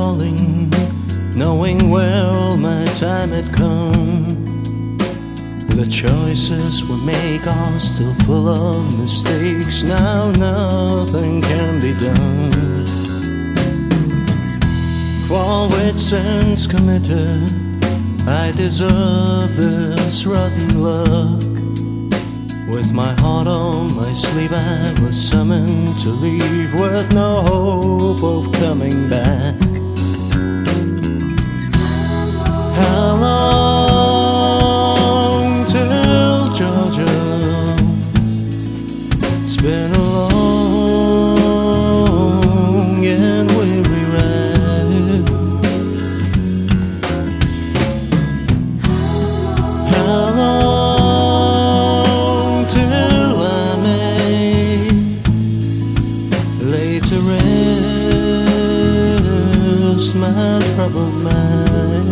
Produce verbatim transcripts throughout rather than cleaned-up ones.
calling, knowing well my time had come. The choices we make are still full of mistakes. Now nothing can be done. For with sins committed, I deserve this rotten luck. With my heart on my sleeve, I was summoned to leave with no hope of coming back. How long till Georgia? It's been a long and weary ride. How long till I may lay to rest my troubled mind?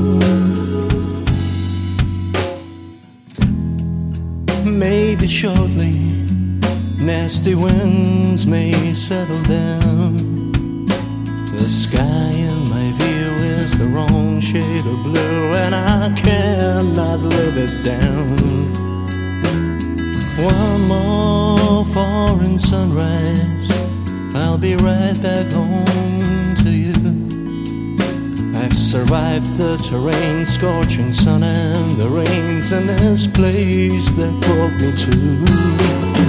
Maybe shortly, nasty winds may settle down. The sky in my view is the wrong shade of blue, and I cannot live it down. One more foreign sunrise, I'll be right back home to you. I've survived the terrain, scorching sun and the rains, and this place that brought me to.